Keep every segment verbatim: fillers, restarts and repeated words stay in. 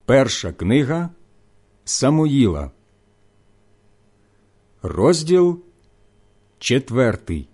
Перша книга Самуїла, розділ четвертий.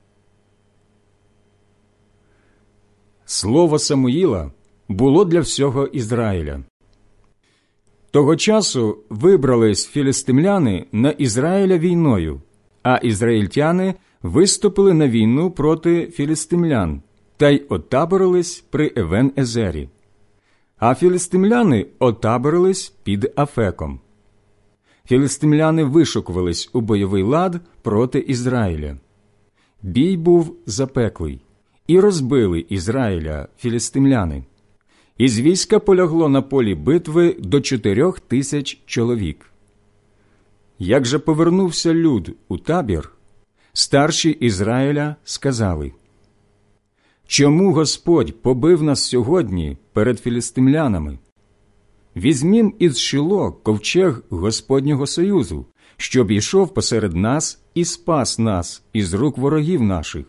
Слово Самуїла було для всього Ізраїля. Того часу вибрались філістимляни на Ізраїля війною, а ізраїльтяни виступили на війну проти філістимлян та й отаборились при Евен-Езері. А філістимляни отаборились під Афеком. Філістимляни вишукувались у бойовий лад проти Ізраїля. Бій був запеклий, і розбили Ізраїля філістимляни. Із війська полягло на полі битви до чотирьох тисяч чоловік. Як же повернувся люд у табір, старші Ізраїля сказали: «Чому Господь побив нас сьогодні перед філістимлянами? Візьмім із Шило ковчег Господнього союзу, щоб йшов посеред нас і спас нас із рук ворогів наших».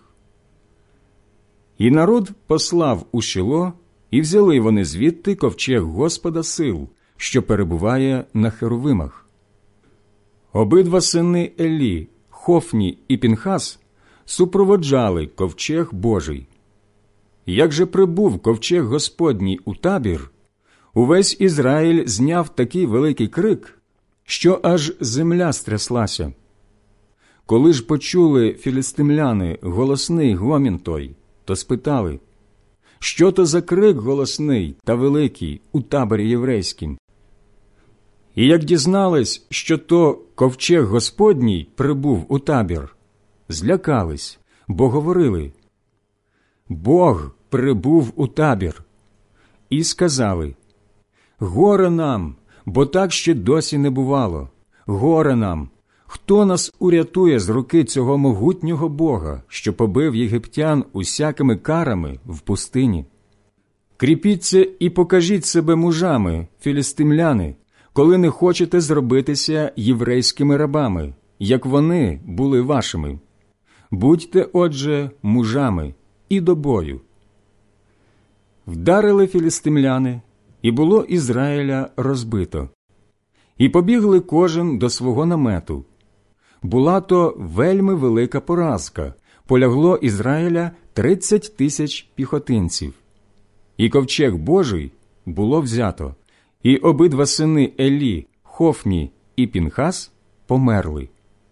І народ послав у Шило, і взяли вони звідти ковчег Господа сил, що перебуває на херовимах. Обидва сини Елі, Хофні і Пінхас, супроводжали ковчег Божий. Як же прибув ковчег Господній у табір, увесь Ізраїль зняв такий великий крик, що аж земля стряслася. Коли ж почули філістимляни голосний гомін той, то спитали: «Що то за крик голосний та великий у таборі єврейськім?» І як дізнались, що то ковчег Господній прибув у табір, злякались, бо говорили: «Бог прибув у табір». І сказали: «Горе нам, бо так ще досі не бувало. Горе нам! Хто нас урятує з руки цього могутнього Бога, що побив єгиптян усякими карами в пустині? Кріпіться і покажіть себе мужами, філістимляни, коли не хочете зробитися єврейськими рабами, як вони були вашими. Будьте, отже, мужами і до бою». Вдарили філістимляни, і було Ізраїля розбито. І побігли кожен до свого намету. Була то вельми велика поразка, полягло Ізраїля тридцять тисяч піхотинців. І ковчег Божий було взято, і обидва сини Елі, Хофні і Пінхас померли.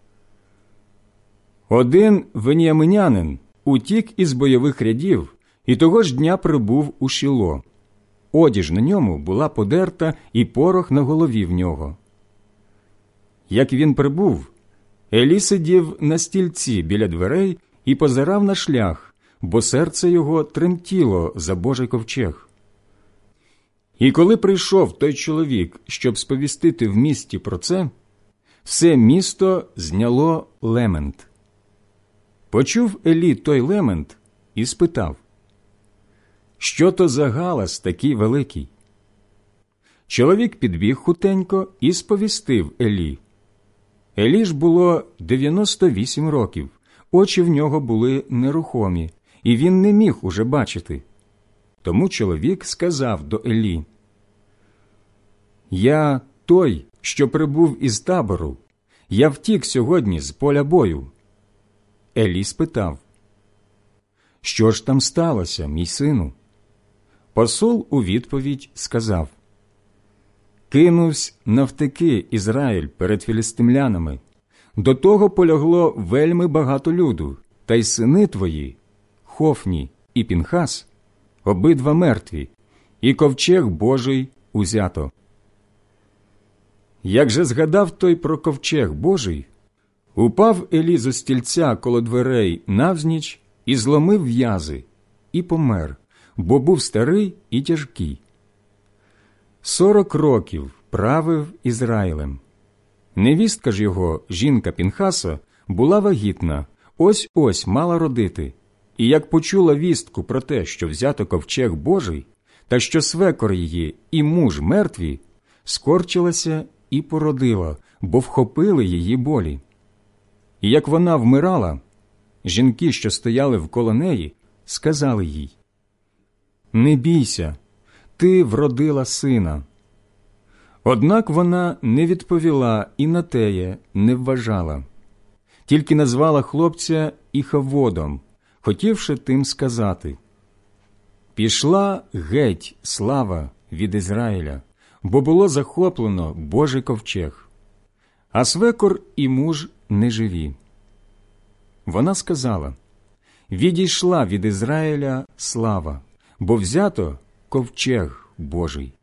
Один веніаминянин утік із бойових рядів, і того ж дня прибув у Шило. Одіж на ньому була подерта, і порох на голові в нього. Як він прибув, Елі сидів на стільці біля дверей і позирав на шлях, бо серце його тремтіло за Божий ковчег. І коли прийшов той чоловік, щоб сповістити в місті про це, все місто зняло лемент. Почув Елі той лемент і спитав: «Що то за галас такий великий?» Чоловік підбіг хутенько і сповістив Елі. Елі ж було дев'яносто вісім років, очі в нього були нерухомі, і він не міг уже бачити. Тому чоловік сказав до Елі: «Я той, що прибув із табору, я втік сьогодні з поля бою». Елі спитав: «Що ж там сталося, мій сину?» Посол у відповідь сказав: «Кинувсь навтеки Ізраїль перед філістимлянами. До того полягло вельми багато люду, та й сини твої, Хофні і Пінхас, обидва мертві, і ковчег Божий узято». Як же згадав той про ковчег Божий, упав Елі зо стільця коло дверей навзніч і зломив в'язи, і помер, бо був старий і тяжкий. Сорок років правив Ізраїлем. Невістка ж його, жінка Пінхаса, була вагітна, ось-ось мала родити. І як почула вістку про те, що взято ковчег Божий, та що свекор її і муж мертві, скорчилася і породила, бо вхопили її болі. І як вона вмирала, жінки, що стояли вколо неї, сказали їй: «Не бійся, ти вродила сина». Однак вона не відповіла і на теє не вважала, тільки назвала хлопця Іхаводом, хотівши тим сказати: «Пішла геть слава від Ізраїля, бо було захоплено Божий ковчег, а свекор і муж не живі». Вона сказала: «Відійшла від Ізраїля слава, бо взято ковчег Божий».